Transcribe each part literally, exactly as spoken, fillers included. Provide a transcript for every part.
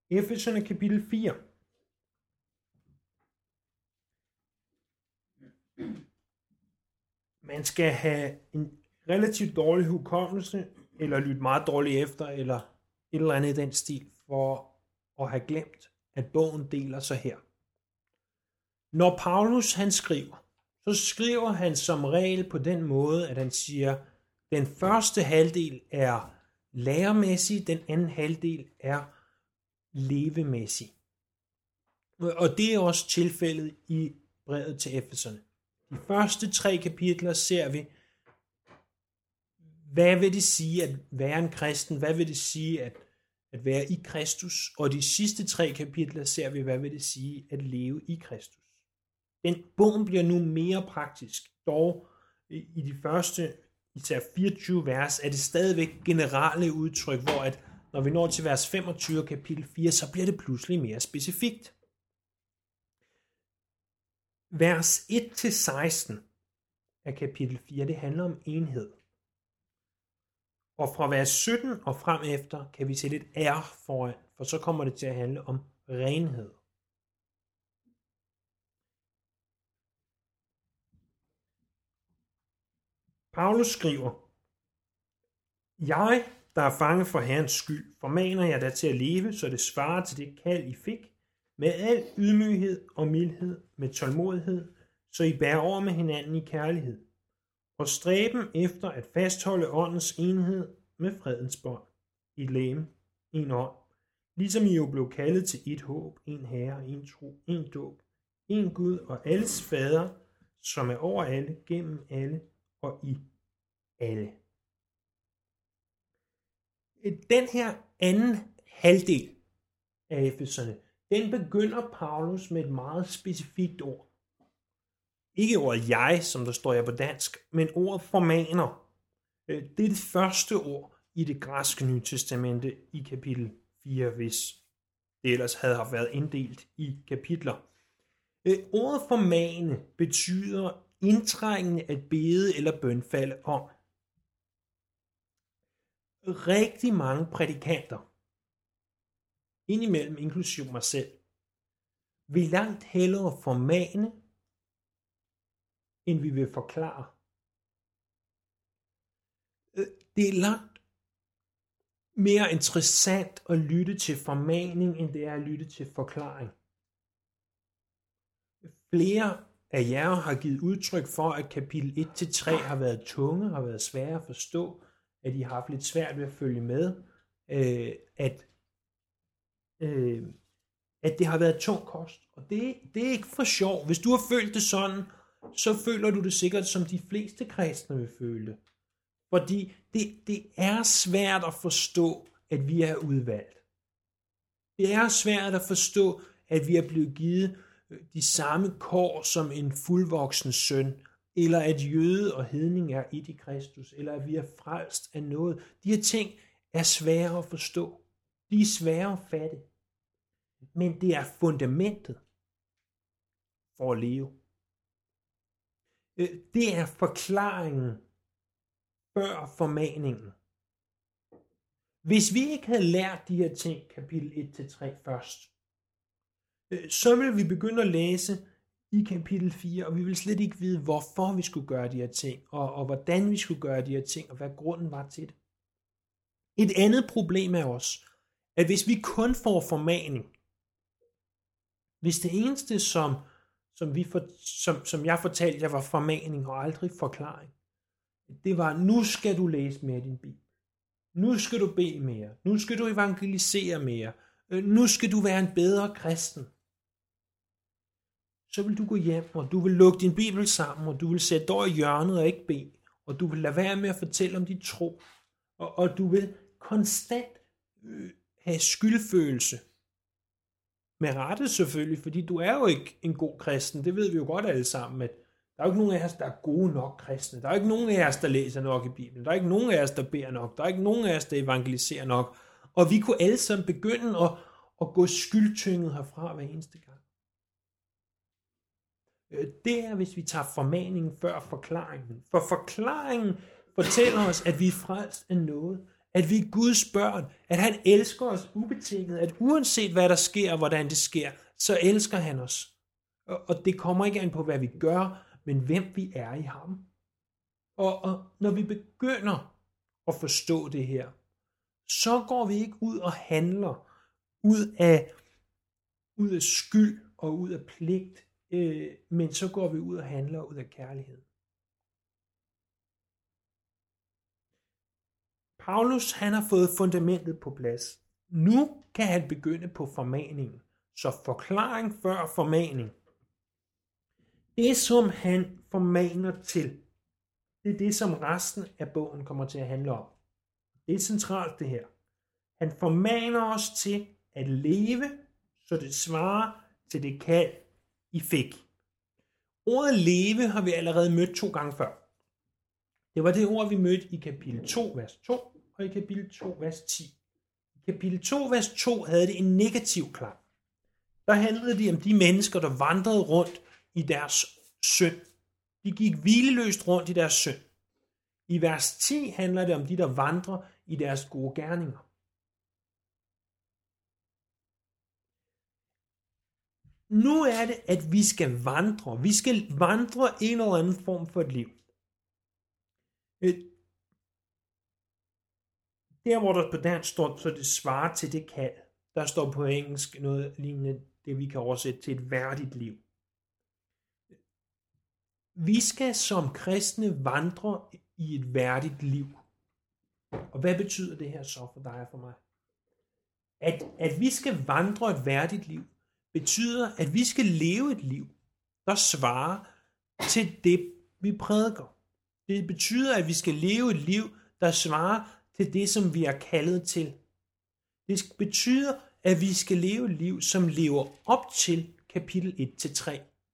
Efeserne kapitel fire. Man skal have en relativt dårlig hukommelse, eller lytte meget dårligt efter, eller et eller andet i den stil, for at have glemt, at bogen deler sig her. Når Paulus han skriver, så skriver han som regel på den måde, at han siger, den første halvdel er læremæssig, den anden halvdel er levemæssig. Og det er også tilfældet i brevet til Efeserne. De første tre kapitler ser vi, hvad vil det sige at være en kristen, hvad vil det sige at, at være i Kristus, og de sidste tre kapitler ser vi, hvad vil det sige at leve i Kristus. Den bogen bliver nu mere praktisk, dog i de første især fireogtyve vers er det stadigvæk generelle udtryk, hvor at når vi når til vers femogtyve kapitel fire, så bliver det pludselig mere specifikt. Vers et til seksten af kapitel fire, det handler om enhed. Og fra vers sytten og frem efter kan vi sætte et R foran, for så kommer det til at handle om renhed. Paulus skriver, jeg, der er fange for Herrens skyld, formaner jer da til at leve, så det svarer til det kald, I fik, med al ydmyghed og mildhed, med tålmodighed, så I bærer over med hinanden i kærlighed, og stræben efter at fastholde åndens enhed med fredens bånd, et legeme, en ånd, ligesom I jo blev kaldet til et håb, en herre, en tro, en dåb, en Gud og alles fader, som er over alle, gennem alle og i alle. Den her anden halvdel af Efeserne, den begynder Paulus med et meget specifikt ord. Ikke ordet jeg, som der står her på dansk, men ordet formaner. Det er det første ord i det græske Nye Testamente i kapitel fire, hvis det ellers havde været inddelt i kapitler. Ordet formane betyder indtrængende at bede eller bønfalde om. Rigtig mange prædikanter, indimellem inklusive mig selv, vil langt hellere formane, end vi vil forklare. Det er langt mere interessant at lytte til formaning, end det er at lytte til forklaring. Flere af jer har givet udtryk for, at kapitel et til tre har været tunge, har været svære at forstå, at I har haft lidt svært ved at følge med, øh, at, øh, at det har været tung kost. Og det, det er ikke for sjov. Hvis du har følt det sådan, så føler du det sikkert, som de fleste kristne vil føle det. Fordi det, det er svært at forstå, at vi er udvalgt. Det er svært at forstå, at vi er blevet givet de samme kår som en fuldvoksen søn, eller at jøde og hedning er et i Kristus, eller at vi er frelst af noget. De her ting er svære at forstå. De er svære at fatte. Men det er fundamentet for at leve. Det er forklaringen før formaningen. Hvis vi ikke havde lært de her ting, kapitel et til tre først, så ville vi begynde at læse i kapitel fire, og vi ville slet ikke vide, hvorfor vi skulle gøre de her ting, og, og hvordan vi skulle gøre de her ting, og hvad grunden var til det. Et andet problem er også, at hvis vi kun får formaning, hvis det eneste, som, som, vi for, som, som jeg fortalte jer, var formaning og aldrig forklaring, det var, nu skal du læse mere i din bibel. Nu skal du bede mere. Nu skal du evangelisere mere. Nu skal du være en bedre kristen. Så vil du gå hjem, og du vil lukke din bibel sammen, og du vil sætte dig i hjørnet og ikke bede. Og du vil lade være med at fortælle om dit tro. Og, og du vil konstant øh, have skyldfølelse. Med rette selvfølgelig, fordi du er jo ikke en god kristen. Det ved vi jo godt alle sammen, at der er jo ikke nogen af os, der er gode nok kristne. Der er ikke nogen af os, der læser nok i Bibelen. Der er ikke nogen af os, der beder nok. Der er ikke nogen af os, der evangeliserer nok. Og vi kunne alle sammen begynde at, at gå skyldtynget herfra hver eneste gang. Det er, hvis vi tager formaningen før forklaringen. For forklaringen fortæller os, at vi er frelst af noget. At vi er Guds børn, at han elsker os ubetinget, at uanset hvad der sker og hvordan det sker, så elsker han os. Og det kommer ikke an på, hvad vi gør, men hvem vi er i ham. Og, og når vi begynder at forstå det her, så går vi ikke ud og handler ud af, ud af skyld og ud af pligt, øh, men så går vi ud og handler ud af kærlighed. Paulus, han har fået fundamentet på plads. Nu kan han begynde på formaningen. Så forklaring før formaning. Det, som han formaner til, det er det, som resten af bogen kommer til at handle om. Det er centralt det her. Han formaner os til at leve, så det svarer til det kald, I fik. Ordet leve har vi allerede mødt to gange før. Det var det ord, vi mødte i kapitel to, vers to, og i kapitel to, vers ti. I kapitel to, vers to havde det en negativ klang. Der handlede det om de mennesker, der vandrede rundt i deres synd. De gik hvileløst rundt i deres synd. I vers ti handler det om de, der vandrer i deres gode gerninger. Nu er det, at vi skal vandre. Vi skal vandre en eller anden form for et liv. Der, hvor der på dansk står, så det svarer til det kald. Der står på engelsk noget lignende det, vi kan oversætte til et værdigt liv. Vi skal som kristne vandre i et værdigt liv. Og hvad betyder det her så for dig og for mig? At, at vi skal vandre et værdigt liv, betyder, at vi skal leve et liv, der svarer til det, vi prædiker. Det betyder, at vi skal leve et liv, der svarer til det, som vi er kaldet til. Det betyder, at vi skal leve et liv, som lever op til kapitel et til tre.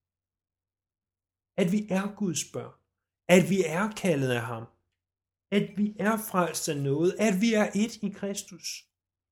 At vi er Guds børn. At vi er kaldet af ham. At vi er frelst af noget. At vi er et i Kristus.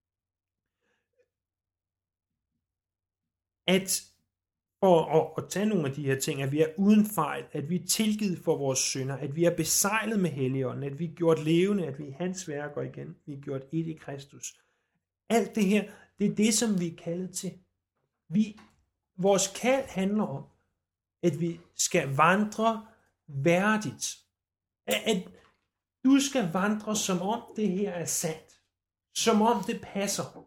At for at, at tage nogle af de her ting, at vi er uden fejl, at vi er tilgivet for vores synder, at vi er besejlet med Helligånden, at vi er gjort levende, at vi er hans værker igen, vi er gjort et i Kristus. Alt det her, det er det, som vi er kaldet til. Vi, vores kald handler om, at vi skal vandre værdigt. At, at du skal vandre, som om det her er sandt. Som om det passer.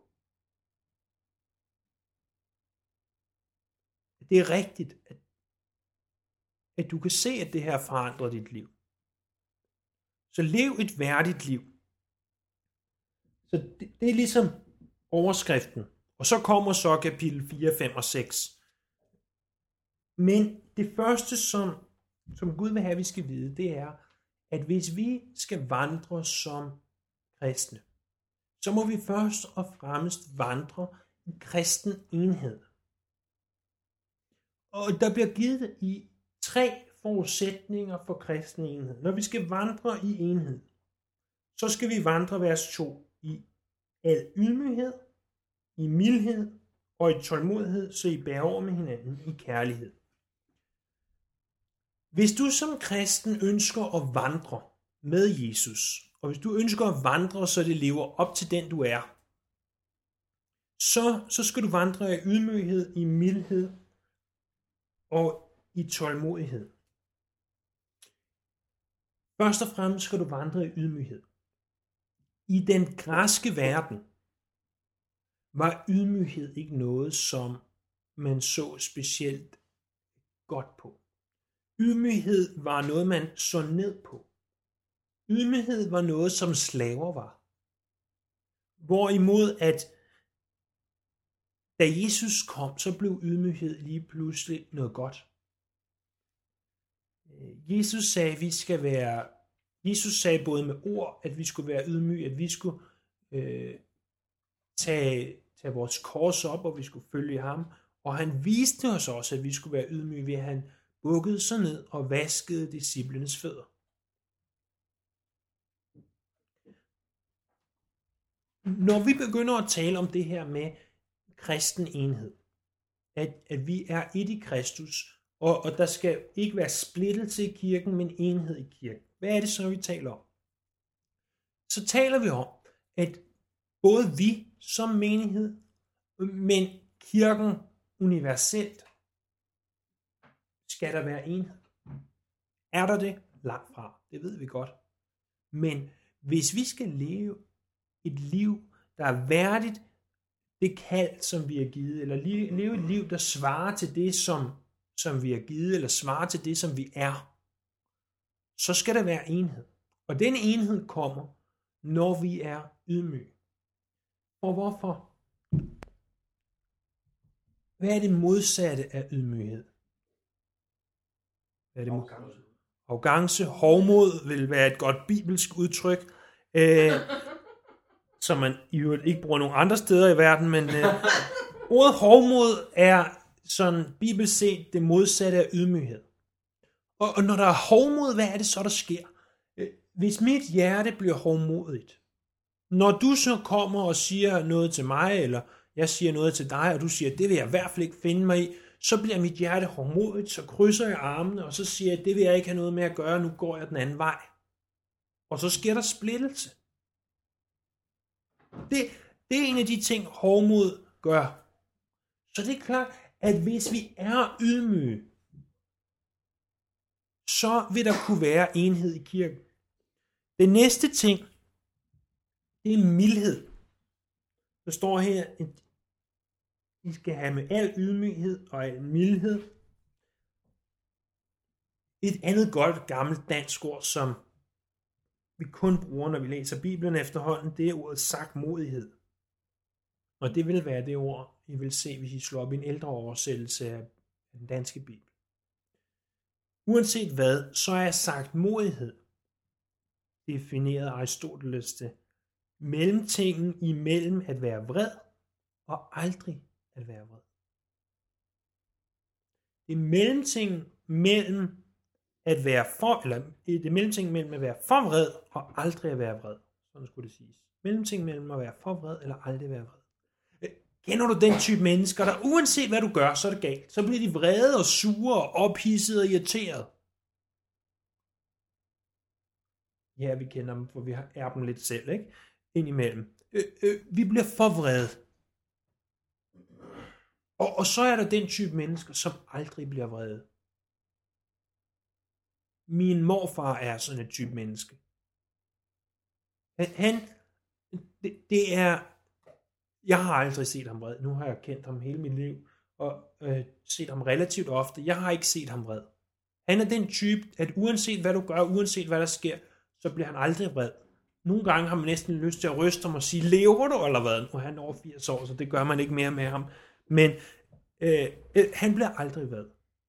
Det er rigtigt, at, at du kan se, at det her forandrer dit liv. Så lev et værdigt liv. Så det, det er ligesom overskriften. Og så kommer så kapitel fire, fem og seks. Men det første, som, som Gud vil have, vi skal vide, det er, at hvis vi skal vandre som kristne, så må vi først og fremmest vandre i kristen enhed. Og der bliver givet i tre forudsætninger for kristen enhed. Når vi skal vandre i enhed, så skal vi vandre vers to i al ydmyghed, i mildhed og i tålmodighed, så I bærer over med hinanden i kærlighed. Hvis du som kristen ønsker at vandre med Jesus, og hvis du ønsker at vandre, så det lever op til den du er, så, så skal du vandre i ydmyghed, i mildhed og i tålmodighed. Først og fremmest skal du vandre i ydmyghed. I den græske verden var ydmyghed ikke noget, som man så specielt godt på. Ydmyghed var noget, man så ned på. Ydmyghed var noget, som slaver var. Hvorimod at da Jesus kom, så blev ydmyghed lige pludselig noget godt. Jesus sagde, at vi skal være, Jesus sagde både med ord, at vi skulle være ydmyge, at vi skulle øh, tage, tage vores kors op, og vi skulle følge ham. Og han viste os også, at vi skulle være ydmyge, ved at han bukkede sig ned og vaskede disciplenes fødder. Når vi begynder at tale om det her med kristen enhed, at, at vi er et i Kristus, og, og der skal ikke være splittelse i kirken, men enhed i kirken. Hvad er det så, vi taler om? Så taler vi om, at både vi som menighed, men kirken universelt, skal der være enhed. Er der det? Langt fra. Det ved vi godt. Men hvis vi skal leve et liv, der er værdigt det kald, som vi har givet, eller leve et liv, der svarer til det, som, som vi har givet, eller svarer til det, som vi er, så skal der være enhed. Og den enhed kommer, når vi er ydmyge. Og hvorfor? Hvad er det modsatte af ydmyghed? Hvad er det modsatte? Arrogance, hovmod vil være et godt bibelsk udtryk, øh, som man i øvrigt ikke bruger nogen andre steder i verden, men øh, ordet hovmod er sådan bibelsk set det modsatte af ydmyghed. Og, og når der er hovmod, hvad er det så, der sker? Hvis mit hjerte bliver hovmodigt, når du så kommer og siger noget til mig, eller jeg siger noget til dig, og du siger, det vil jeg i hvert fald ikke finde mig i, så bliver mit hjerte hovmodigt, så krydser jeg armene, og så siger jeg, det vil jeg ikke have noget med at gøre, nu går jeg den anden vej. Og så sker der splittelse. Det, det er en af de ting, hovmod gør. Så det er klart, at hvis vi er ydmyge, så vil der kunne være enhed i kirken. Den næste ting, det er mildhed. Der står her, at I skal have med al ydmyghed og al mildhed. Et andet godt gammelt dansk ord, som vi kun bruger, når vi læser Bibelen efterhånden, det er ordet sagtmodighed. Og det vil være det ord, I vil se, hvis I slår op i en ældre oversættelse af den danske Bibel. Uanset hvad, så er sagtmodighed defineret af Aristoteles det mellemtingen imellem at være vred og aldrig at være vred. Det er mellemtingen mellem at være for, eller det er mellemtingen mellem at være for vred og aldrig at være vred. Sådan skulle det siges. Mellemtingen mellem at være for vred eller aldrig at være vred. Kender du den type mennesker, der uanset hvad du gør, så er det galt. Så bliver de vrede og sure og ophidsede og irriteret. Ja, vi kender dem, for vi er dem lidt selv, ikke? Indimellem. Øh, øh, vi bliver for vrede. Og, og så er der den type mennesker, som aldrig bliver vrede. Min morfar er sådan et type menneske. Han, det, det er, jeg har aldrig set ham vred. Nu har jeg kendt ham hele mit liv, og øh, set ham relativt ofte. Jeg har ikke set ham vred. Han er den type, at uanset hvad du gør, uanset hvad der sker, så bliver han aldrig vred. Nogle gange har man næsten lyst til at ryste ham og sige, lever du eller hvad? Nu er han over firs år, så det gør man ikke mere med ham. Men øh, øh, han bliver aldrig vred.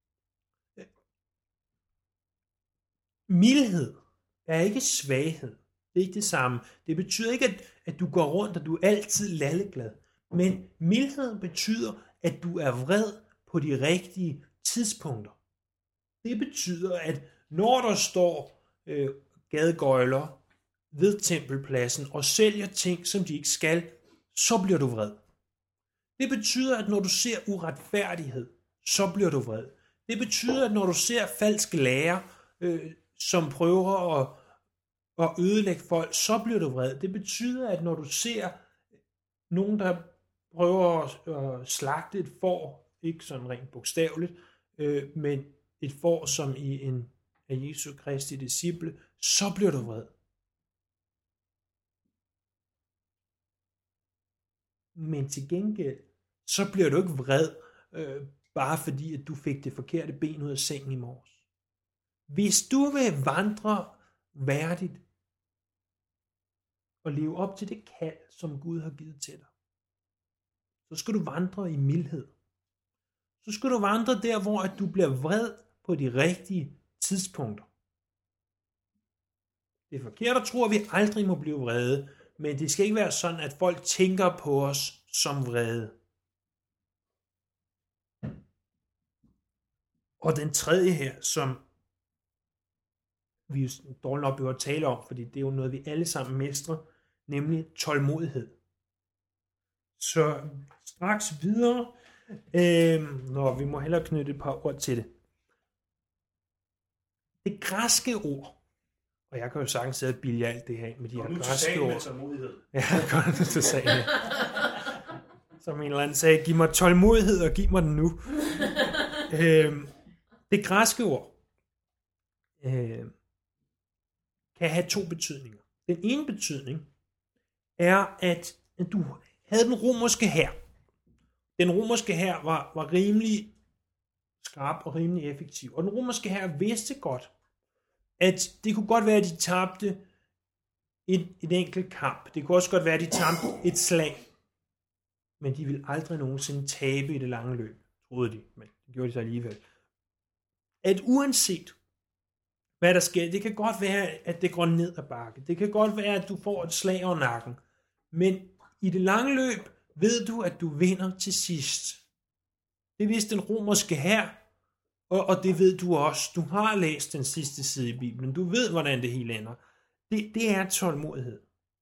Mildhed er ikke svaghed. Det er ikke det samme. Det betyder ikke, at, at du går rundt, og du er altid lalleglad. Men mildhed betyder, at du er vred på de rigtige tidspunkter. Det betyder, at når der står øh, gadegøjler ved tempelpladsen og sælger ting, som de ikke skal, så bliver du vred. Det betyder, at når du ser uretfærdighed, så bliver du vred. Det betyder, at når du ser falske lærer, øh, som prøver at, at ødelægge folk, så bliver du vred. Det betyder, at når du ser nogen, der prøver at, at slagte et får, ikke sådan rent bogstaveligt, øh, men et får som i en af Jesu Kristi disciple, så bliver du vred. Men til gengæld, så bliver du ikke vred, øh, bare fordi, at du fik det forkerte ben ud af sengen i morges. Hvis du vil vandre værdigt og leve op til det kald, som Gud har givet til dig, så skal du vandre i mildhed. Så skal du vandre der, hvor at du bliver vred på de rigtige tidspunkter. Det er forkert at tro, at vi aldrig må blive vrede, men det skal ikke være sådan, at folk tænker på os som vrede. Og den tredje her, som vi jo dårligt nok behøver at tale om, fordi det er jo noget, vi alle sammen mestrer, nemlig tålmodighed. Så straks videre, øh, når vi må hellere knytte et par ord til det. Det græske ord, Og jeg kan jo sagtens sidde og bilde alt det her med de her græske ord. Med tålmodighed. Ja, godt til sagen. Som en eller anden sagde, giv mig tålmodighed og giv mig den nu. øhm, det græske ord øh, kan have to betydninger. Den ene betydning er, at du havde den romerske hær. Den romerske hær var, var rimelig skarp og rimelig effektiv. Og den romerske hær vidste godt, at det kunne godt være, at de tabte et, et enkelt kamp. Det kunne også godt være, at de tabte et slag. Men de ville aldrig nogensinde tabe i det lange løb, troede de. Men det gjorde de så alligevel. At uanset hvad der sker, det kan godt være, at det går ned ad bakke. Det kan godt være, at du får et slag over nakken. Men i det lange løb ved du, at du vinder til sidst. Det vidste den romerske hær, og, og det ved du også. Du har læst den sidste side i Bibelen. Du ved, hvordan det hele ender. Det, det er tålmodighed.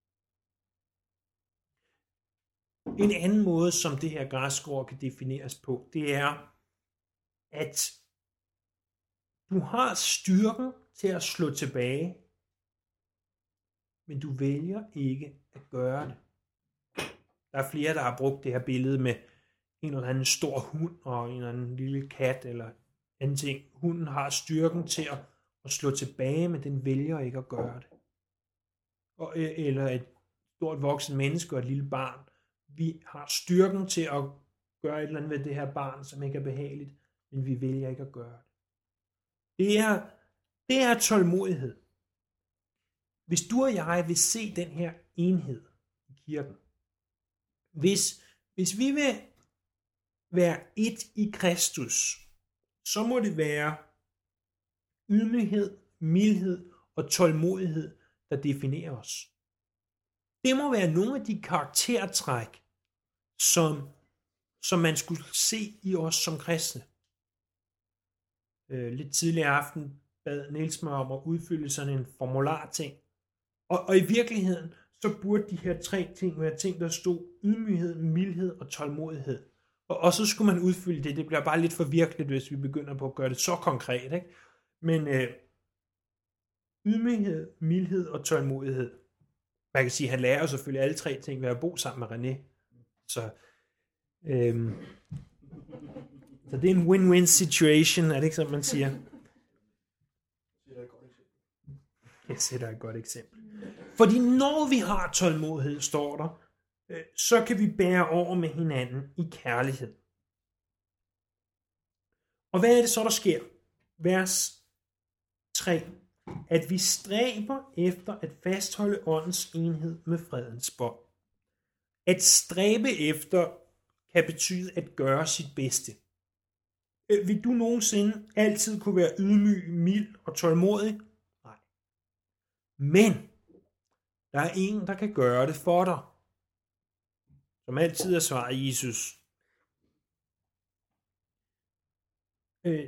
En anden måde, som det her græske ord kan defineres på, det er, at du har styrken til at slå tilbage, men du vælger ikke at gøre det. Der er flere, der har brugt det her billede med en eller anden stor hund og en eller anden lille kat eller anden ting. Hunden har styrken til at, at slå tilbage, men den vælger ikke at gøre det. Og, eller et stort voksen menneske og et lille barn. Vi har styrken til at gøre et eller andet ved det her barn, som ikke er behageligt, men vi vælger ikke at gøre det. Det er, det er tålmodighed. Hvis du og jeg vil se den her enhed i kirken, hvis, hvis vi vil være et i Kristus, så må det være ydmyghed, mildhed og tålmodighed, der definerer os. Det må være nogle af de karaktertræk, som, som man skulle se i os som kristne. Øh, lidt tidligere aften bad Niels mig om at udfylde sådan en formularting. Og, og i virkeligheden, så burde de her tre ting være ting, der stod ydmyghed, mildhed og tålmodighed. Og, og så skulle man udfylde det. Det bliver bare lidt for virkeligt, hvis vi begynder på at gøre det så konkret. Ikke? Men øh, ydmyghed, mildhed og tålmodighed. Man kan sige, at han lærer selvfølgelig alle tre ting ved at bo sammen med René. Så, øhm, så det er en win-win situation, er det ikke sådan, man siger? Jeg sætter et godt eksempel. Fordi når vi har tålmodighed, står der, øh, så kan vi bære over med hinanden i kærlighed. Og hvad er det så, der sker? Vers tre. At vi stræber efter at fastholde åndens enhed med fredens bånd. At stræbe efter kan betyde at gøre sit bedste. Vil du nogensinde altid kunne være ydmyg, mild og tålmodig? Nej. Men der er en, der kan gøre det for dig. Som altid er svaret Jesus. Øh,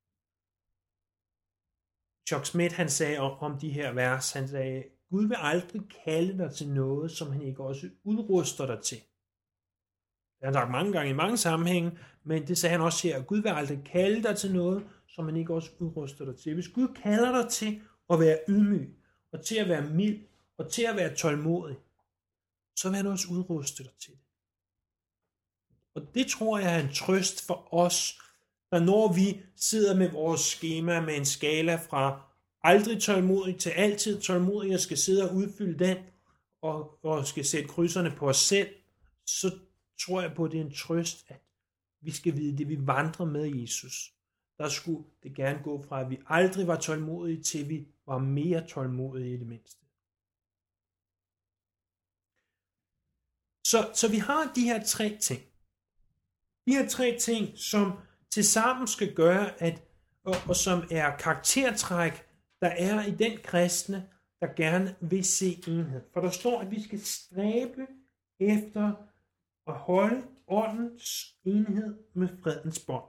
Chuck Smith, han sagde om, om de her vers, han sagde, Gud vil aldrig kalde dig til noget, som han ikke også udruster dig til. Det har han sagt mange gange i mange sammenhænge, men det sagde han også her, at Gud vil aldrig kalde dig til noget, som han ikke også udruster dig til. Hvis Gud kalder dig til at være ydmyg, og til at være mild, og til at være tålmodig, så vil han også udruste dig til det. Og det tror jeg er en trøst for os, der når vi sidder med vores skema med en skala fra aldrig tålmodig til altid tålmodig, og skal sidde og udfylde den, og, og skal sætte krydserne på os selv, så tror jeg på, at det er en trøst, at vi skal vide det, vi vandrer med Jesus. Der skulle det gerne gå fra, at vi aldrig var tålmodige, til vi var mere tålmodige i det mindste. Så, så vi har de her tre ting. De her tre ting, som tilsammen skal gøre, at, og, og som er karaktertræk, der er i den kristne, der gerne vil se enhed. For der står, at vi skal stræbe efter at holde åndens enhed med fredens bånd.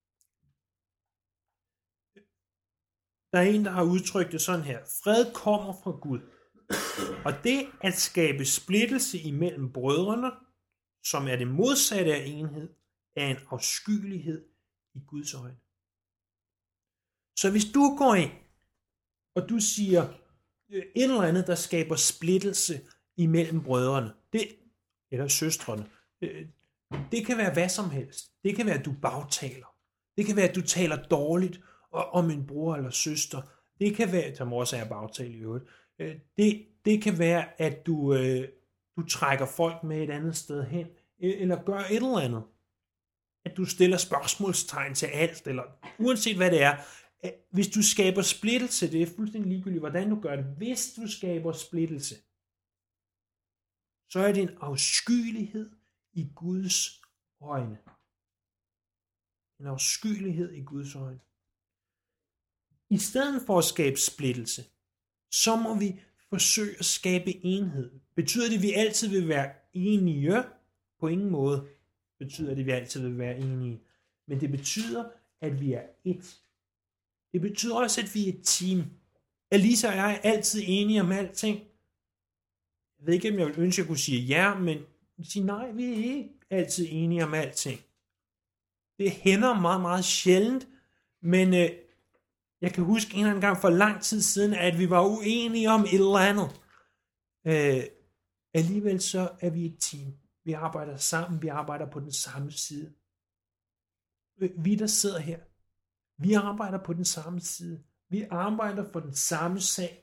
Der er en, der har udtrykt det sådan her. Fred kommer fra Gud. Og det at skabe splittelse imellem brødrene, som er det modsatte af enhed, er en afskyelighed i Guds øjne. Så hvis du går ind, og du siger, et eller andet, der skaber splittelse imellem brødrene, det, eller søstrene. Det kan være hvad som helst. Det kan være, at du bagtaler. Det kan være, at du taler dårligt om en bror eller søster. Det kan være, som også er bagtale i øvrigt. Det, det kan være, at du, du trækker folk med et andet sted hen, eller gør et eller andet. At du stiller spørgsmålstegn til alt, eller uanset hvad det er. Hvis du skaber splittelse, det er fuldstændig ligegyldigt, hvordan du gør det. Hvis du skaber splittelse, så er det en afskyelighed i Guds øjne. En afskyelighed i Guds øjne. I stedet for at skabe splittelse, så må vi forsøge at skabe enhed. Betyder det, at vi altid vil være enige? På ingen måde betyder det, at vi altid vil være enige. Men det betyder, at vi er et. Det betyder også, at vi er et team. Alisa og jeg er altid enige om alting. Jeg ved ikke, om jeg vil ønske, at jeg kunne sige ja, men sige nej, vi er ikke altid enige om alting. Det hænder meget, meget sjældent, men øh, jeg kan huske en eller anden gang for lang tid siden, at vi var uenige om et eller andet. Øh, alligevel så er vi et team. Vi arbejder sammen, vi arbejder på den samme side. Vi, der sidder her, vi arbejder på den samme side. Vi arbejder for den samme sag.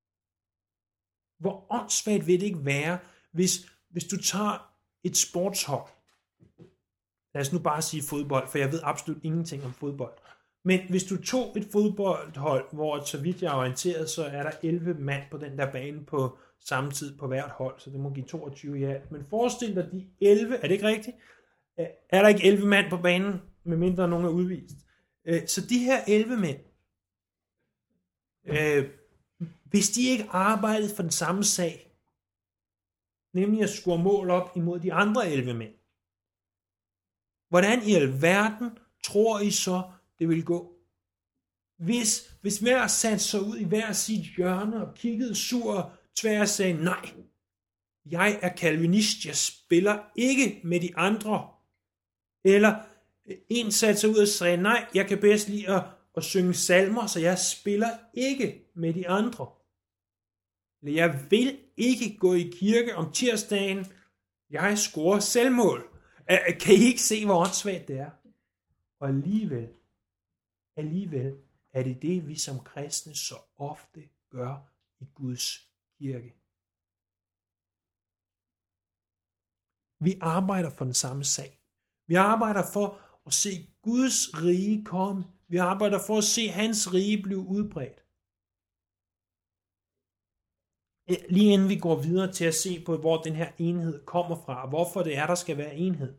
Hvor åndssvagt vil det ikke være, hvis, hvis du tager et sportshold. Lad os nu bare sige fodbold, for jeg ved absolut ingenting om fodbold. Men hvis du tog et fodboldhold, hvor så vidt jeg er orienteret, så er der elleve mand på den der bane på samme tid på hvert hold, så det må give toogtyve i alt. Men forestil dig de elleve, er det ikke rigtigt? Er der ikke elleve mand på banen, medmindre nogen er udvist? Så de her elleve mænd, hvis de ikke arbejdede for den samme sag, nemlig at score mål op imod de andre elleve mænd, hvordan i alverden tror I så, det vil gå? Hvis, hvis hver satte sig ud i hver sit hjørne og kiggede sur og tvær og sagde, nej, jeg er kalvinist, jeg spiller ikke med de andre. Eller en satte sig ud og sagde, nej, jeg kan bedst lide at, at synge salmer, så jeg spiller ikke med de andre. Eller jeg vil ikke gå i kirke om tirsdagen, jeg scorer selvmål. Kan I ikke se, hvor åndssvagt det er? Og alligevel, alligevel er det det, vi som kristne så ofte gør i Guds kirke. Vi arbejder for den samme sag. Vi arbejder for at se Guds rige komme. Vi arbejder for at se hans rige blive udbredt. Lige inden vi går videre til at se på, hvor den her enhed kommer fra, og hvorfor det er, der skal være enhed.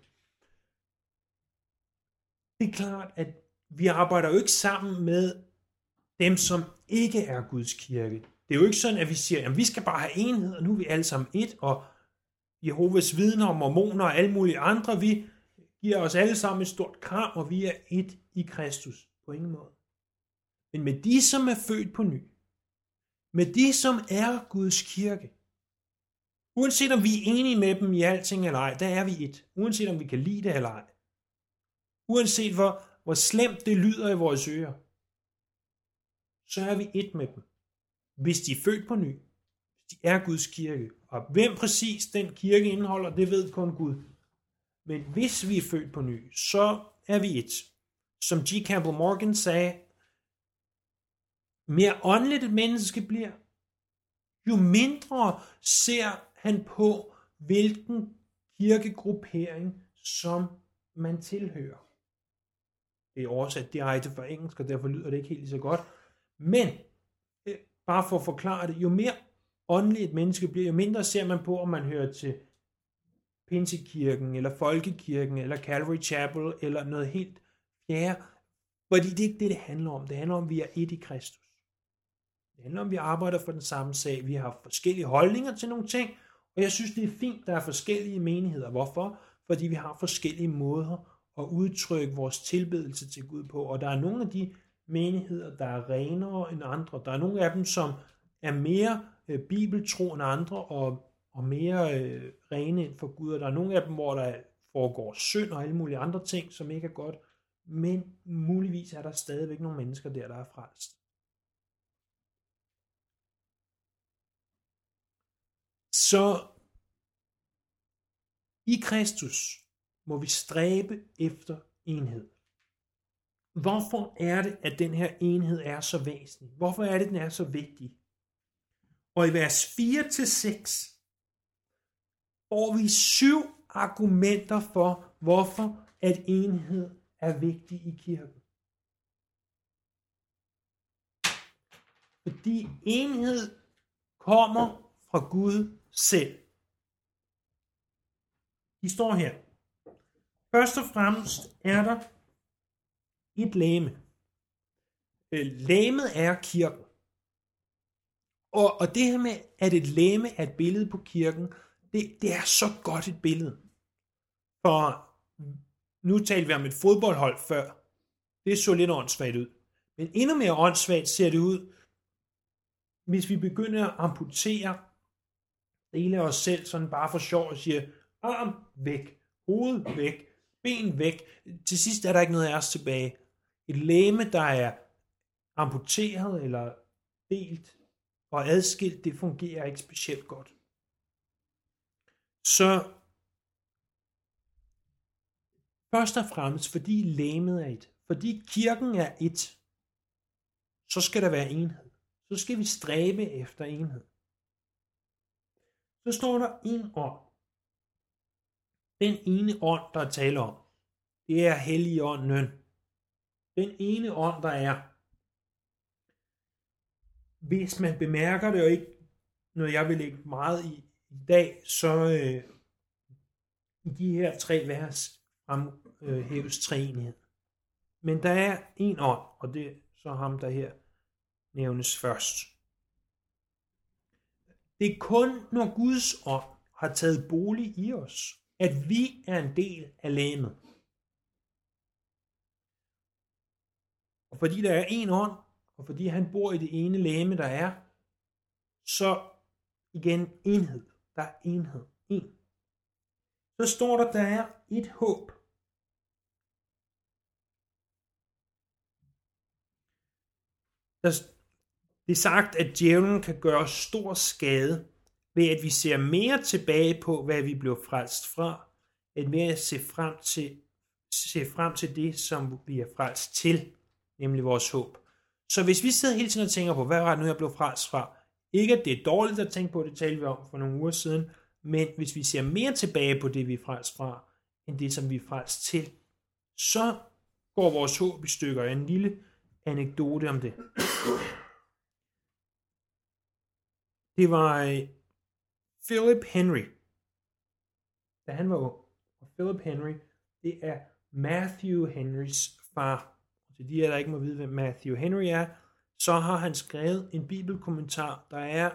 Det er klart, at vi arbejder jo ikke sammen med dem, som ikke er Guds kirke. Det er jo ikke sådan, at vi siger, at vi skal bare have enhed, og nu er vi alle sammen et, og Jehovas vidner, mormoner og alle mulige andre, vi giver os alle sammen et stort kram, og vi er et i Kristus. På ingen måde. Men med de, som er født på ny, med de, som er Guds kirke, uanset om vi er enige med dem i alting eller ej, der er vi et. Uanset om vi kan lide det eller ej. Uanset hvor, hvor slemt det lyder i vores ører, så er vi et med dem. Hvis de er født på ny, hvis de er Guds kirke. Og hvem præcis den kirke indeholder, det ved kun Gud. Men hvis vi er født på ny, så er vi et. Som G. Campbell Morgan sagde, mere åndeligt et menneske bliver, jo mindre ser han på, hvilken kirkegruppering, som man tilhører. Det er oversat direkte fra engelsk, og derfor lyder det ikke helt lige så godt. Men, bare for at forklare det, jo mere åndeligt et menneske bliver, jo mindre ser man på, om man hører til Pinsekirken, eller Folkekirken, eller Calvary Chapel, eller noget helt fjerde. Fordi det er ikke det, det handler om. Det handler om, at vi er et i Kristus. Det handler om, at vi arbejder for den samme sag. Vi har forskellige holdninger til nogle ting, og jeg synes, det er fint, der er forskellige menigheder. Hvorfor? Fordi vi har forskellige måder at udtrykke vores tilbedelse til Gud på, og der er nogle af de menigheder, der er renere end andre. Der er nogle af dem, som er mere øh, bibeltro end andre, og, og mere øh, rene end for Gud, og der er nogle af dem, hvor der foregår synd og alle mulige andre ting, som ikke er godt, men muligvis er der stadigvæk nogle mennesker der, der er frelst. Så i Kristus må vi stræbe efter enhed. Hvorfor er det, at den her enhed er så væsentlig? Hvorfor er det, den er så vigtig? Og i vers fire til seks får vi syv argumenter for, hvorfor at enhed er vigtig i kirken. Fordi enhed kommer fra Gud selv. De står her. Først og fremmest er der et legeme. Legemet er kirken. Og, og det her med, at et legeme er et billede på kirken, det, det er så godt et billede. For nu talte vi om et fodboldhold før. Det så lidt åndssvagt ud. Men endnu mere åndssvagt ser det ud, hvis vi begynder at amputere dele af os selv, sådan bare for sjov og siger, arm væk, hoved væk, ben væk. Til sidst er der ikke noget af os tilbage. Et legeme, der er amputeret eller delt og adskilt, det fungerer ikke specielt godt. Så først og fremmest, fordi legemet er et, fordi kirken er et, så skal der være enhed. Så skal vi stræbe efter enhed. Så står der en ånd. Den ene ånd, der er tale om, det er Helligånden. Den ene ånd, der er. Hvis man bemærker det, og ikke noget jeg vil lægge meget i i dag, så øh, i de her tre vers fremhæves øh, treenighed. Men der er en ånd, og det er så ham, der her nævnes først. Det er kun, når Guds ånd har taget bolig i os, at vi er en del af legemet. Og fordi der er en ånd, og fordi han bor i det ene legeme, der er, så igen enhed. Der er enhed. En. Så står der, der er et håb. Det er sagt, at djævlen kan gøre stor skade ved, at vi ser mere tilbage på, hvad vi blev frelst fra, end ved at se frem til, se frem til det, som vi er frelst til, nemlig vores håb. Så hvis vi sidder hele tiden og tænker på, hvad var det nu, jeg blev frelst fra? Ikke at det er dårligt at tænke på, det talte vi om for nogle uger siden, men hvis vi ser mere tilbage på det, vi er frelst fra, end det, som vi er frelst til, så går vores håb i stykker. En lille anekdote om det. Det var Philip Henry, da han var ung. Og Philip Henry, det er Matthew Henrys far. Til de her, der ikke må vide, hvem Matthew Henry er, så har han skrevet en bibelkommentar, der er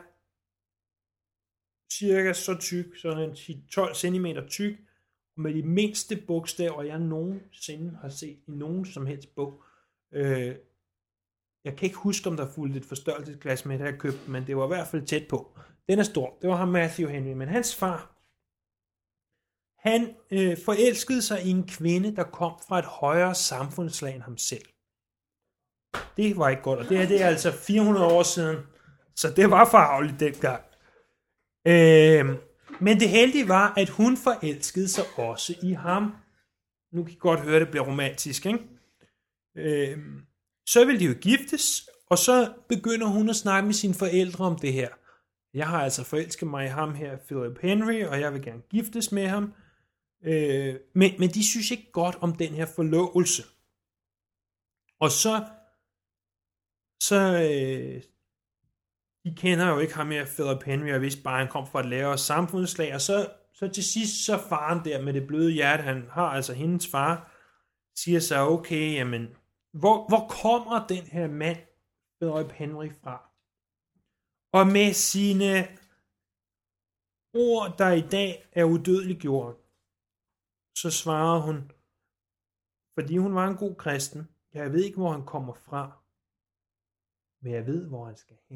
cirka så tyk, sådan ti tolv centimeter tyk, og med de mindste bogstaver, jeg nogensinde har set i nogen som helst bog. Øh, jeg kan ikke huske, om der fulgte et forstørrelsesglas med, da jeg købte, men det var i hvert fald tæt på. Den er stor. Det var ham Matthew Henry, men hans far, han øh, forelskede sig i en kvinde, der kom fra et højere samfundslag end ham selv. Det var ikke godt, og det her det er altså fire hundrede år siden, så det var forarveligt dengang. Øh, men det heldige var, at hun forelskede sig også i ham. Nu kan I godt høre, det bliver romantisk, ikke? Øh, så vil de jo giftes, og så begynder hun at snakke med sine forældre om det her. Jeg har altså forelsket mig i ham her, Philip Henry, og jeg vil gerne giftes med ham. Øh, men, men de synes ikke godt om den her forlovelse. Og så, så øh, de kender jo ikke ham her, Philip Henry, og vidste bare, at han kom fra et lavere samfundslag, og så, så til sidst, så faren der med det bløde hjerte, han har altså hendes far, siger så, okay, jamen, hvor, hvor kommer den her mand, Philip Henry, fra? Og med sine ord, der i dag er udødeliggjort, så svarer hun, fordi hun var en god kristen, jeg ved ikke, hvor han kommer fra, men jeg ved, hvor han skal hen.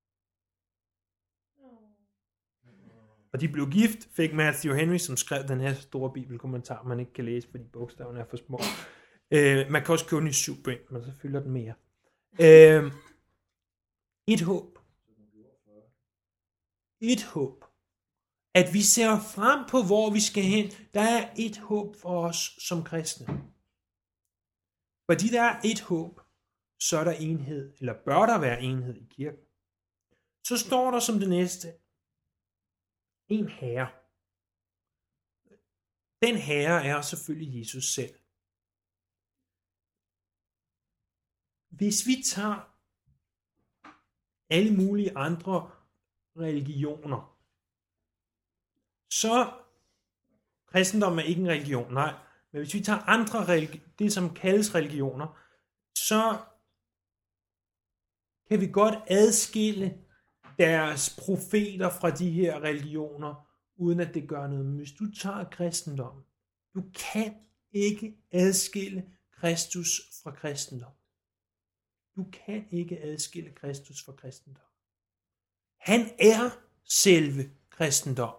Og de blev gift, fik Matthew Henry, som skrev den her store bibelkommentar, man ikke kan læse, fordi bogstaverne er for små. Øh, man kan også købe den i syv bind, men så fylder den mere. Øh, et håb. Et håb. at vi ser frem på, hvor vi skal hen. Der er et håb for os som kristne. Fordi der er et håb, så er der enhed, eller bør der være enhed i kirken. Så står der som det næste, en herre. Den herre er selvfølgelig Jesus selv. Hvis vi tager alle mulige andre religioner, så kristendom er ikke en religion, nej. Men hvis vi tager andre, det som kaldes religioner, så kan vi godt adskille deres profeter fra de her religioner, uden at det gør noget. Men hvis du tager kristendom, du kan ikke adskille Kristus fra kristendom. Du kan ikke adskille Kristus fra kristendom. Han er selve kristendom.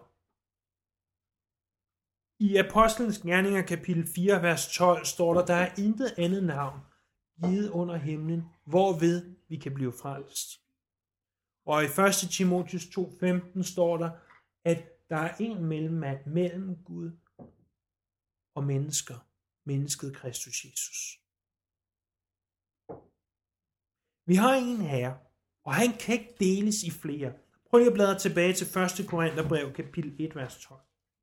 I Apostlenes Gerninger kapitel fire, vers tolv står der, der er intet andet navn givet under himlen, hvorved vi kan blive frelst. Og i første Timotheus to femten står der, at der er en mellemmand mellem Gud og mennesker, mennesket Kristus Jesus. Vi har en herre, og han kan ikke deles i flere. Prøv lige at bladre tilbage til første Korintherbrev kapitel et, vers tolv.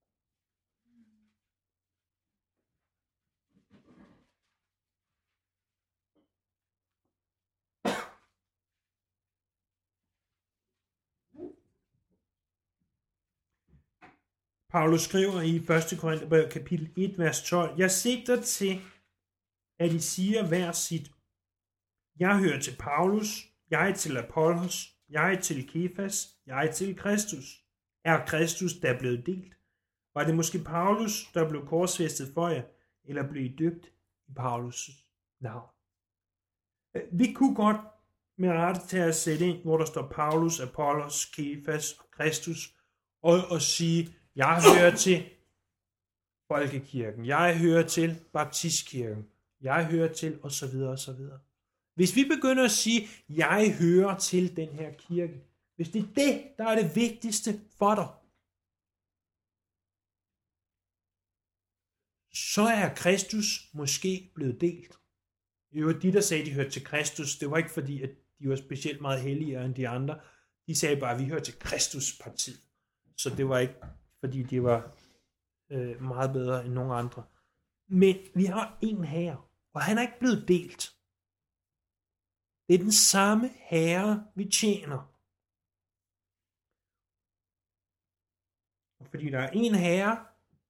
Paulus skriver i første Korintherbrev kapitel et, vers tolv, jeg sigter til, at I siger hver sit. Jeg hører til Paulus, jeg til Apollos, jeg til Kefas, jeg til Kristus. Er Kristus, der blevet delt? Var det måske Paulus, der blev korsfæstet for jer, eller blev I døbt i Paulus' navn? Vi kunne godt med rette til at sætte ind, hvor der står Paulus, Apollos, Kefas og Kristus, og, og sige, jeg hører til Folkekirken, jeg hører til Baptistkirken, jeg hører til osv. osv. Hvis vi begynder at sige, jeg hører til den her kirke, hvis det er det, der er det vigtigste for dig, så er Kristus måske blevet delt. Det var de, der sagde, de hørte til Kristus. Det var ikke fordi, at de var specielt meget helligere end de andre. De sagde bare, at vi hører til Kristuspartiet. Så det var ikke, fordi de var øh, meget bedre end nogen andre. Men vi har en herre, og han er ikke blevet delt. Det er den samme herre, vi tjener. Og fordi der er en herre,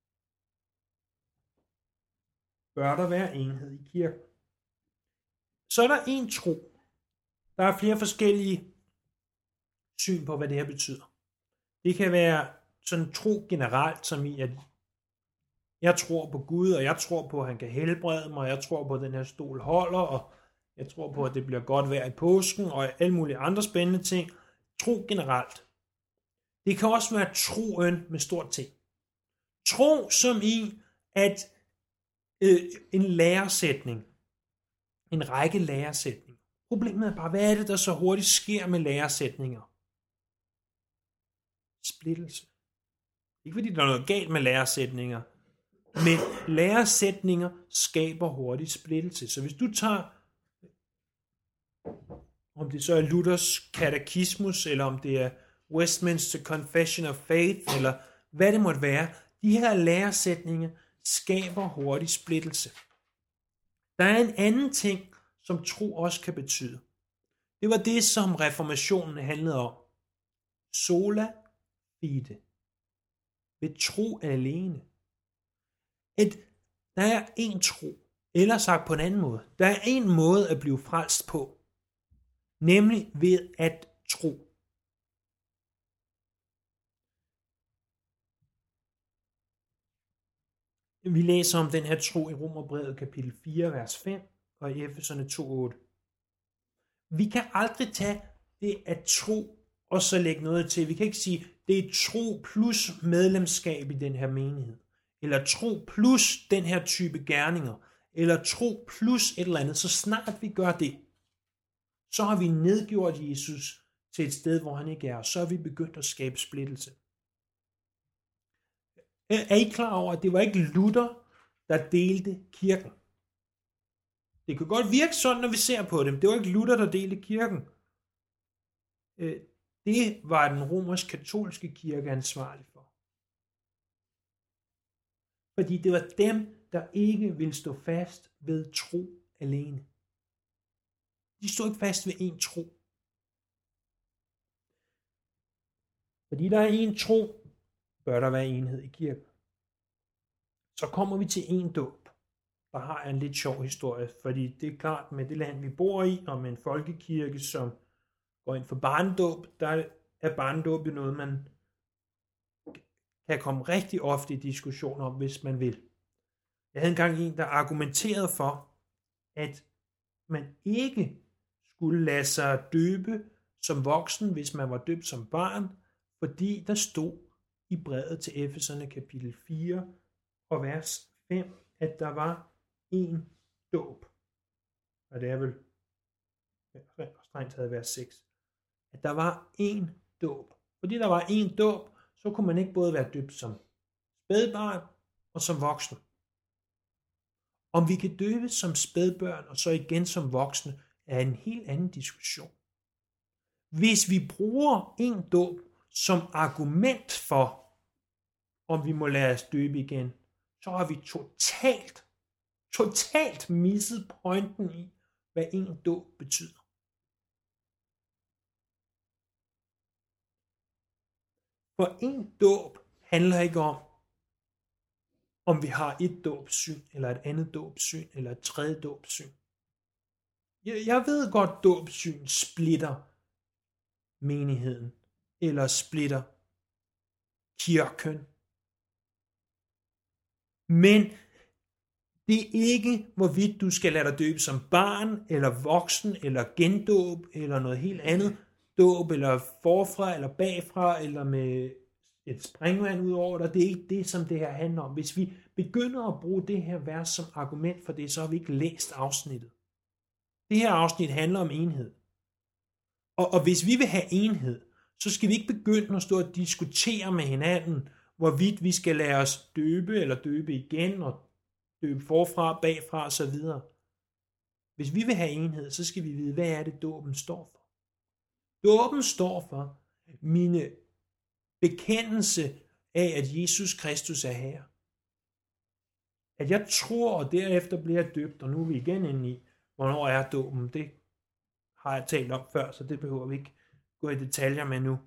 bør der være enhed i kirken. Så er der en tro. Der er flere forskellige syn på, hvad det her betyder. Det kan være sådan tro generelt, som i, at jeg tror på Gud, og jeg tror på, at han kan helbrede mig, og jeg tror på, at den her stol holder, og jeg tror på, at det bliver godt vejr i påsken, og alle mulige andre spændende ting. Tro generelt. Det kan også være troen med stort T. Tro som i, at øh, en læresætning, en række læresætninger. Problemet er bare, hvad er det, der så hurtigt sker med læresætninger? Splittelse. Ikke fordi der er noget galt med læresætninger, men læresætninger skaber hurtigt splittelse. Så hvis du tager, om det så er Luthers katekismus, eller om det er Westminster Confession of Faith, eller hvad det måtte være, de her læresætninger skaber hurtigt splittelse. Der er en anden ting, som tro også kan betyde. Det var det, som reformationen handlede om. Sola fide. Ved tro alene. At der er en tro, eller sagt på en anden måde. Der er en måde at blive frelst på. Nemlig ved at tro. Vi læser om den her tro i Romerbrevet kapitel fire, vers fem, og i Efeserne to, otte. Vi kan aldrig tage det at tro, og så lægge noget til. Vi kan ikke sige, det er tro plus medlemskab i den her menighed. Eller tro plus den her type gerninger. Eller tro plus et eller andet. Så snart vi gør det, så har vi nedgjort Jesus til et sted, hvor han ikke er. Og så er vi begyndt at skabe splittelse. Er I klar over, at det var ikke Luther, der delte kirken? Det kan godt virke sådan, når vi ser på dem. Det var ikke Luther, der delte kirken. Det var den romersk-katolske kirke ansvarlig for. Fordi det var dem, der ikke ville stå fast ved tro alene. De stod ikke fast ved en tro. Fordi der er en tro, bør der være enhed i kirken. Så kommer vi til en dåb. Der har jeg en lidt sjov historie, fordi det er klart, med det land, vi bor i, og med en folkekirke, som går ind for barnedåb, der er barnedåb jo noget, man kan komme rigtig ofte i diskussion om, hvis man vil. Jeg havde engang en, der argumenterede for, at man ikke skulle lade sig døbe som voksen, hvis man var døbt som barn, fordi der stod i brevet til Efeserne kapitel fire og vers fem, at der var en dåb. Og det er vel strengt taget vers seks. At der var en dåb. Fordi der var en dåb, så kunne man ikke både være døbt som spædbarn og som voksen. Om vi kan døbes som spædbørn og så igen som voksne, er en helt anden diskussion. Hvis vi bruger en dåb som argument for, om vi må lade os døbe igen, så har vi totalt, totalt misset pointen i, hvad en dåb betyder. For en dåb handler ikke om, om vi har et dåbssyn, eller et andet dåbssyn, eller et tredje dåbssyn. Jeg ved godt, dåbssyn splitter menigheden, eller splitter kirken. Men det er ikke, hvorvidt du skal lade dig døbe som barn, eller voksen, eller gendåb, eller noget helt andet dåb, eller forfra, eller bagfra, eller med et springvand ud over dig. Det er ikke det, som det her handler om. Hvis vi begynder at bruge det her vers som argument for det, så har vi ikke læst afsnittet. Det her afsnit handler om enhed. Og, og hvis vi vil have enhed, så skal vi ikke begynde at stå og diskutere med hinanden, hvorvidt vi skal lade os døbe, eller døbe igen, og døbe forfra, bagfra osv. Hvis vi vil have enhed, så skal vi vide, hvad er det, dåben står for. Dåben står for mine bekendelse af, at Jesus Kristus er Herre. At jeg tror, og derefter bliver jeg døbt, og nu er vi igen inde i, hvornår er dåben. Det har jeg talt om før, så det behøver vi ikke gå i detaljer med nu.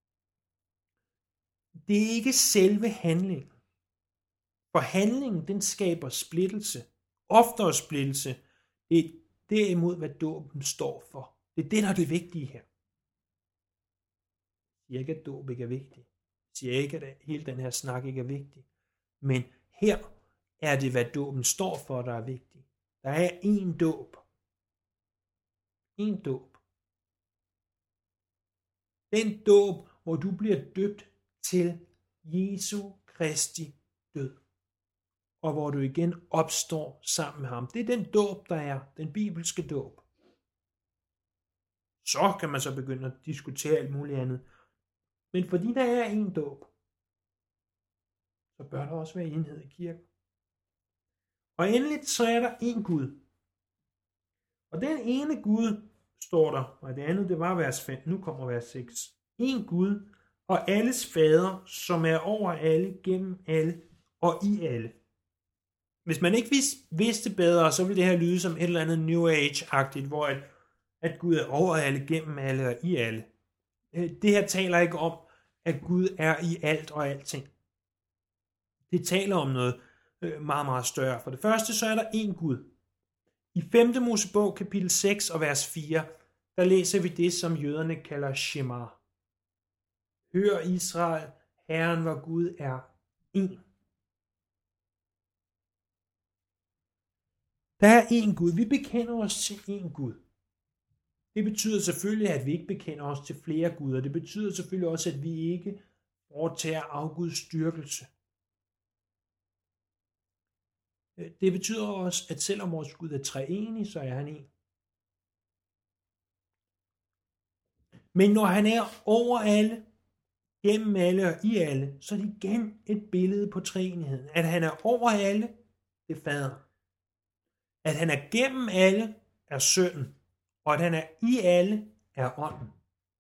Det er ikke selve handlingen. For handlingen, den skaber splittelse. Oftere splittelse. Det er derimod, hvad dåben står for. Det er det, der er det vigtige her. Jeg siger ikke, at dåb ikke er vigtig. Jeg siger ikke, at hele den her snak ikke er vigtig. Men her er det, hvad dåben står for, der er vigtigt. Der er én dåb. En dåb. Den dåb, hvor du bliver døbt til Jesu Kristi død. Og hvor du igen opstår sammen med ham. Det er den dåb, der er. Den bibelske dåb. Så kan man så begynde at diskutere alt muligt andet. Men fordi der er en dåb, så bør der også være enhed i kirken. Og endelig så er der en Gud. Og den ene Gud står der, og det andet det var vers fem, nu kommer vers seks. En Gud og alles fader, som er over alle, gennem alle og i alle. Hvis man ikke vidste bedre, så ville det her lyde som et eller andet New Age-agtigt, hvor at, at Gud er over alle, gennem alle og i alle. Det her taler ikke om, at Gud er i alt og alting. Det taler om noget meget, meget større. For det første, så er der en Gud. I femte Mosebog, kapitel seks og vers fire, der læser vi det, som jøderne kalder Shema. Hør Israel, Herren vor Gud er en. Der er en Gud. Vi bekender os til en Gud. Det betyder selvfølgelig, at vi ikke bekender os til flere guder. Det betyder selvfølgelig også, at vi ikke overtager afgudstyrkelse. Det betyder også, at selvom vores Gud er treenig, så er han en. Men når han er over alle, gennem alle og i alle, så er det igen et billede på treenigheden. At han er over alle, det er faderen. At han er gennem alle, er sønnen. Og at han er i alle, er ånden.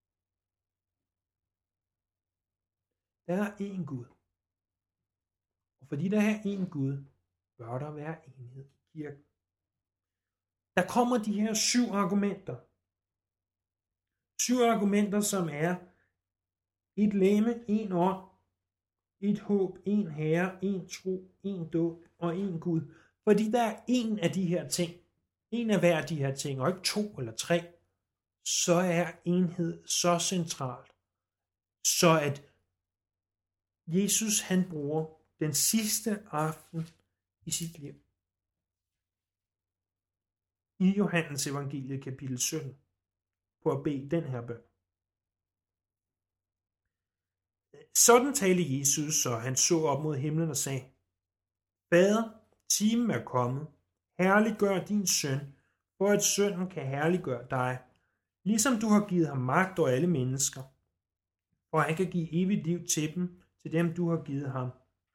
Der er én Gud. Og fordi der er én Gud, bør der være enhed i kirken. Der kommer de her syv argumenter. Syv argumenter, som er et legeme, en ånd, et håb, en herre, en tro, en dåb og en Gud. Fordi der er en af de her ting, en af hver af de her ting, og ikke to eller tre, så er enhed så centralt, så at Jesus han bruger den sidste aften i sit liv i Johannes evangeliet kapitel sytten på at bede den her bøn. Sådan talte Jesus, og han så op mod himlen og sagde: Fader, timen er kommet. Herliggør din søn, for at sønnen kan herliggøre dig, ligesom du har givet ham magt over alle mennesker, og han kan give evigt liv til dem, til dem du har givet ham.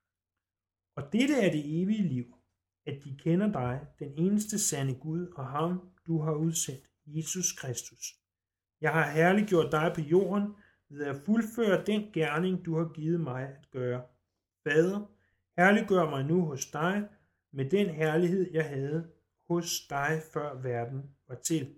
Og dette er det evige liv, at de kender dig, den eneste sande Gud, og ham du har udsendt, Jesus Kristus. Jeg har herliggjort dig på jorden, ved at fuldføre den gerning, du har givet mig at gøre. Fader, herliggør mig nu hos dig, med den herlighed, jeg havde hos dig, før verden var til.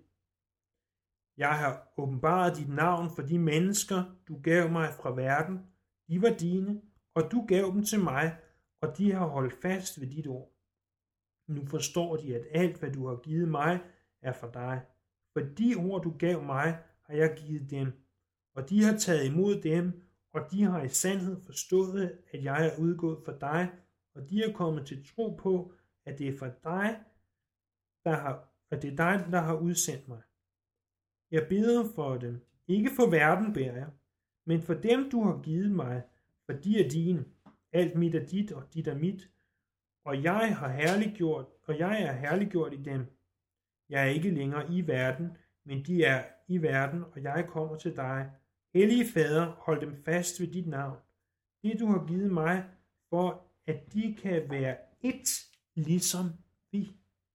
Jeg har åbenbaret dit navn for de mennesker, du gav mig fra verden. De var dine, og du gav dem til mig, og de har holdt fast ved dit ord. Nu forstår de, at alt, hvad du har givet mig, er for dig. For de ord, du gav mig, har jeg givet dem, og de har taget imod dem, og de har i sandhed forstået, at jeg er udgået for dig, og de er kommet til tro på, at det er for dig, der har, at det er dig, der har udsendt mig. Jeg beder for dem, ikke for verden beder jeg, men for dem, du har givet mig, for de er dine. Alt mit er dit, og dit er mit, og jeg har herliggjort, og jeg er herliggjort i dem. Jeg er ikke længere i verden, men de er i verden, og jeg kommer til dig. Hellige Fader, hold dem fast ved dit navn. Det du har givet mig, for at de kan være ét, ligesom vi.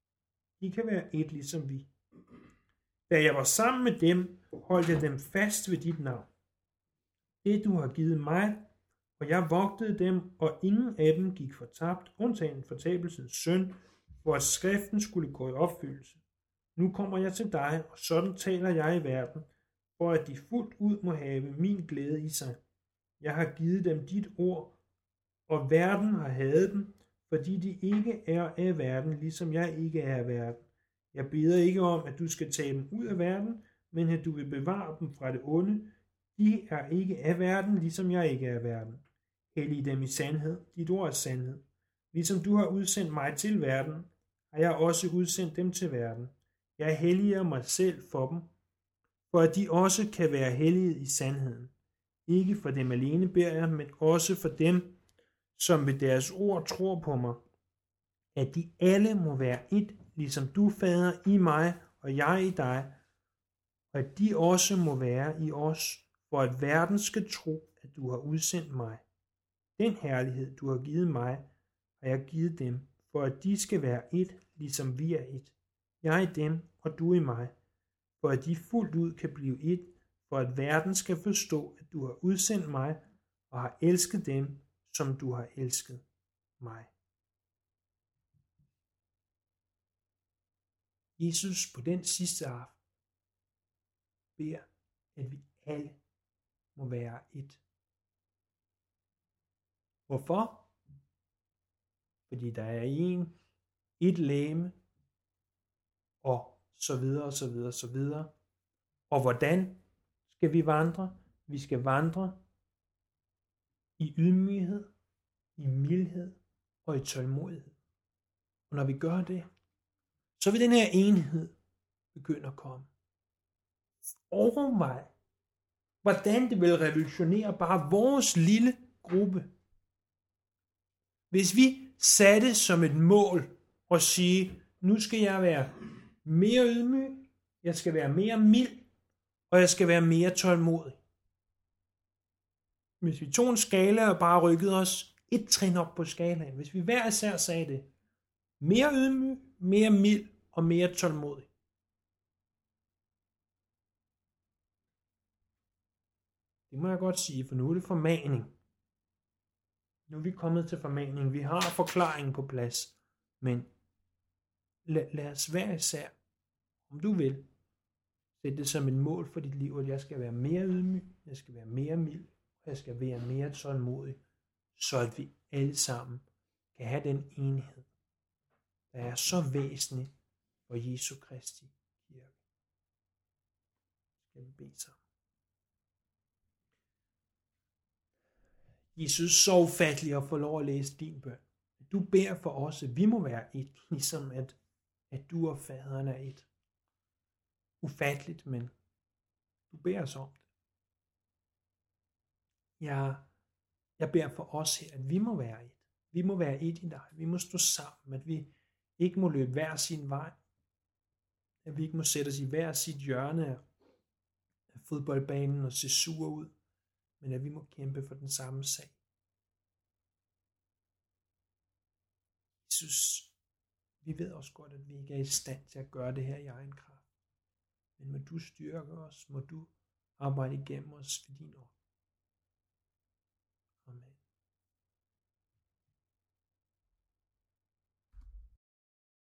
De kan være ét, ligesom vi. Da jeg var sammen med dem, holdt jeg dem fast ved dit navn. Det du har givet mig, og jeg vogtede dem, og ingen af dem gik fortabt, undtagen fortabelsens søn, for at skriften skulle gå i opfyldelse. Nu kommer jeg til dig, og sådan taler jeg i verden, for at de fuldt ud må have min glæde i sig. Jeg har givet dem dit ord, og verden har hadet dem, fordi de ikke er af verden, ligesom jeg ikke er af verden. Jeg beder ikke om, at du skal tage dem ud af verden, men at du vil bevare dem fra det onde. De er ikke af verden, ligesom jeg ikke er af verden. Hellig dem i sandhed, dit ord er sandhed. Ligesom du har udsendt mig til verden, har jeg også udsendt dem til verden. Jeg helliger mig selv for dem, for at de også kan være hellige i sandheden. Ikke for dem alene beder jeg, men også for dem, som ved deres ord tror på mig, at de alle må være et, ligesom du, Fader, i mig og jeg i dig, og at de også må være i os, for at verden skal tro, at du har udsendt mig. Den herlighed, du har givet mig, har jeg givet dem, for at de skal være et, ligesom vi er et. Jeg i dem, og du i mig, for at de fuldt ud kan blive et, for at verden skal forstå, at du har udsendt mig, og har elsket dem, som du har elsket mig. Jesus på den sidste aften beder, at vi alle må være et. Hvorfor? Fordi der er en, et legeme, og så videre, og så videre, og så videre. Og hvordan skal vi vandre? Vi skal vandre i ydmyghed, i mildhed og i tålmodighed. Og når vi gør det, så vil den her enhed begynde at komme. Overvej, hvordan det vil revolutionere bare vores lille gruppe. Hvis vi satte som et mål at sige, nu skal jeg være mere ydmyg, jeg skal være mere mild, og jeg skal være mere tålmodig. hvis vi tog en skala og bare rykkede os et trin op på skalaen, hvis vi hver især sagde det, mere ydmyg, mere mild og mere tålmodig. Det må jeg godt sige, for nu er det formaning. Nu er vi kommet til formaning. Vi har forklaringen på plads. Men lad, lad os hver især, om du vil, sætte det som et mål for dit liv, at jeg skal være mere ydmyg, jeg skal være mere mild, og jeg skal være mere tålmodig, så at vi alle sammen kan have den enhed, der er så væsentlig for Jesu Kristi kirke. Skal vi bede sammen. Jesus, så ufattelig at få lov at læse din bøn. Du beder for os, at vi må være et, ligesom at, at du og faderen er et. Ufatteligt, men du beder os om det. Jeg, jeg beder for os her, at vi må være et. Vi må være et i dig. Vi må stå sammen, at vi ikke må løbe hver sin vej. At vi ikke må sætte os i hver sit hjørne af fodboldbanen og se sure ud, men at vi må kæmpe for den samme sag. Jesus, vi ved også godt, at vi ikke er i stand til at gøre det her i egen kraft. Men må du styrke os, må du arbejde igennem os for din ånd.